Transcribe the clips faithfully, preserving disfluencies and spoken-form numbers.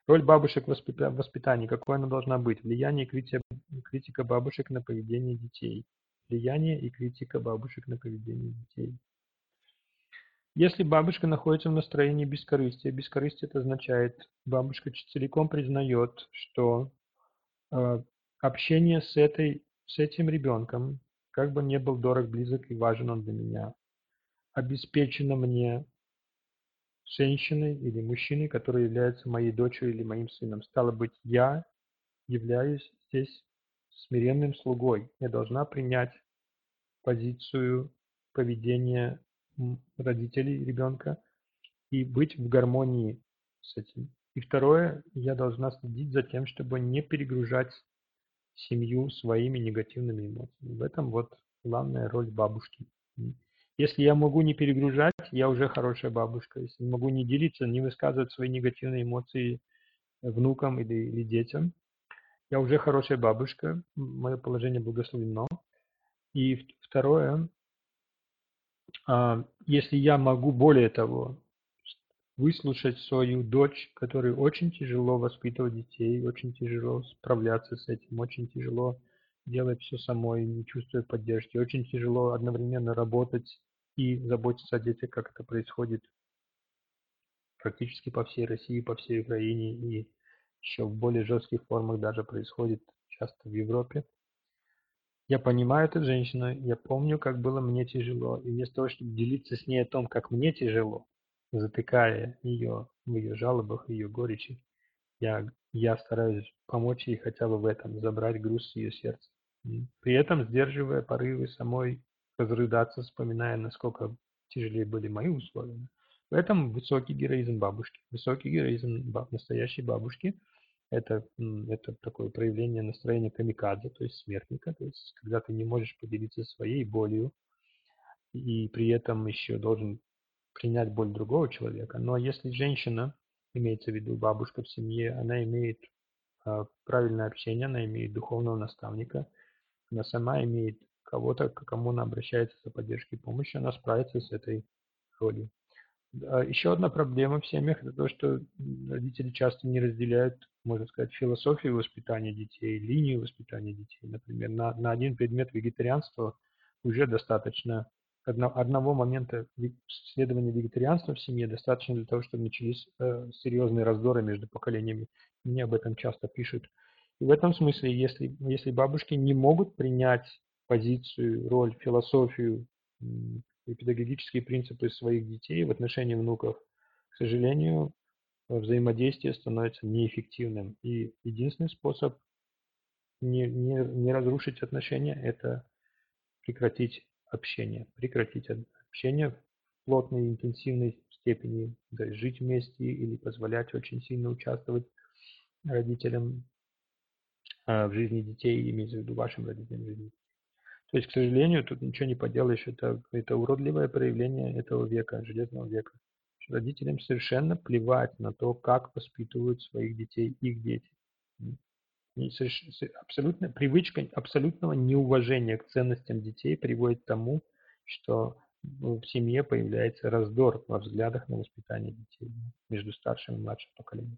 Роль бабушек в воспита- в воспитании, какой она должна быть? Влияние и критика, критика бабушек на поведение детей. Влияние и критика бабушек на поведение детей. Если бабушка находится в настроении бескорыстия, бескорыстие это означает, бабушка целиком признает, что э, общение с, этой, с этим ребенком, как бы не был дорог, близок и важен он для меня, обеспечено мне женщиной или мужчиной, который является моей дочерью или моим сыном. Стало быть, я являюсь здесь смиренным слугой. Я должна принять позицию поведения м, родителей ребенка и быть в гармонии с этим. И второе, я должна следить за тем, чтобы не перегружать семью своими негативными эмоциями. В этом вот главная роль бабушки. М. Если я могу не перегружать, я уже хорошая бабушка. Если могу не делиться, не высказывать свои негативные эмоции внукам или, или детям, я уже хорошая бабушка, мое положение благословено. И в- второе, а, если я могу более того выслушать свою дочь, которой очень тяжело воспитывать детей, очень тяжело справляться с этим, очень тяжело делать все самой, не чувствуя поддержки, очень тяжело одновременно работать и заботиться о детях, как это происходит практически по всей России, по всей Украине и еще в более жестких формах даже происходит часто в Европе. Я понимаю эту женщину, я помню, как было мне тяжело, и вместо того, чтобы делиться с ней о том, как мне тяжело, затыкая ее в ее жалобах, ее горечи, я, я стараюсь помочь ей хотя бы в этом, забрать груз с ее сердца. М. При этом сдерживая порывы самой разрыдаться, вспоминая, насколько тяжелее были мои условия. В этом высокий героизм бабушки. Высокий героизм ба- настоящей бабушки– это, м, это такое проявление настроения камикадзе, то есть смертника, то есть когда ты не можешь поделиться своей болью и при этом еще должен принять боль другого человека. Но если женщина, имеется в виду бабушка в семье, она имеет а, правильное общение, она имеет духовного наставника, она сама имеет кого-то, к кому она обращается за поддержкой и помощью, она справится с этой ролью. А Еще одна проблема в семьях– это то, что м, родители часто не разделяют, можно сказать, философию воспитания детей, линию воспитания детей. Например, на, на один предмет вегетарианства уже достаточно, одно- одного момента ве- следования вегетарианства в семье достаточно для того, чтобы начались э, серьезные раздоры между поколениями. Мне об этом часто пишут. И в этом смысле, если, если бабушки не могут принять позицию, роль, философию, м, и педагогические принципы своих детей в отношении внуков, к сожалению, взаимодействие становится неэффективным. И единственный способ не, не, не разрушить отношения– это прекратить общение. Прекратить от- общение в плотной, интенсивной степени, то есть жить вместе или позволять очень сильно участвовать родителям а, в жизни детей, имеется в виду вашим родителям в жизни. То есть, к сожалению, тут ничего не поделаешь, это, это уродливое проявление этого века, железного века. Родителям совершенно плевать на то, как воспитывают своих детей их дети. М. И соверш- с- абсолютно, привычка абсолютного неуважения к ценностям детей приводит к тому, что в семье появляется раздор во взглядах на воспитание детей между старшим и младшим поколением.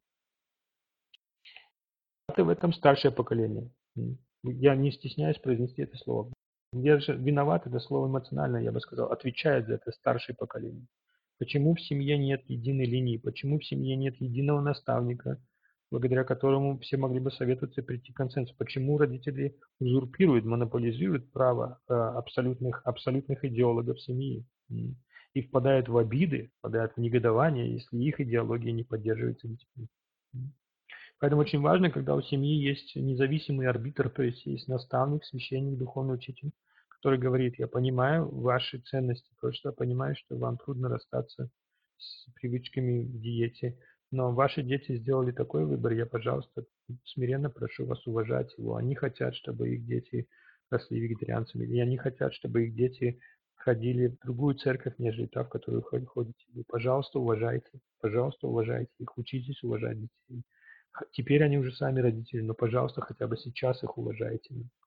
Ты в этом старшее поколение. М. Я не стесняюсь произнести это слово. Где же виноват, это слово эмоционально, я бы сказал, отвечает за это старшее поколение. Почему в семье нет единой линии, почему в семье нет единого наставника, благодаря которому все могли бы советоваться и прийти к консенсусу? Почему родители узурпируют, монополизируют право э, абсолютных, абсолютных идеологов семьи м, и впадают в обиды, впадают в негодование, если их идеология не поддерживается детьми? М. Поэтому очень важно, когда у семьи есть независимый арбитр, то есть есть наставник, священник, духовный учитель, который говорит: я понимаю ваши ценности, просто понимаю, что вам трудно расстаться с привычками в диете, но ваши дети сделали такой выбор, я, пожалуйста, смиренно прошу вас уважать его. Они хотят, чтобы их дети росли вегетарианцами, и они хотят, чтобы их дети ходили в другую церковь, нежели та, в которую ходите вы. Пожалуйста, уважайте, пожалуйста, уважайте их, учитесь уважать детей. Теперь они уже сами родители, но, пожалуйста, хотя бы сейчас их уважайте.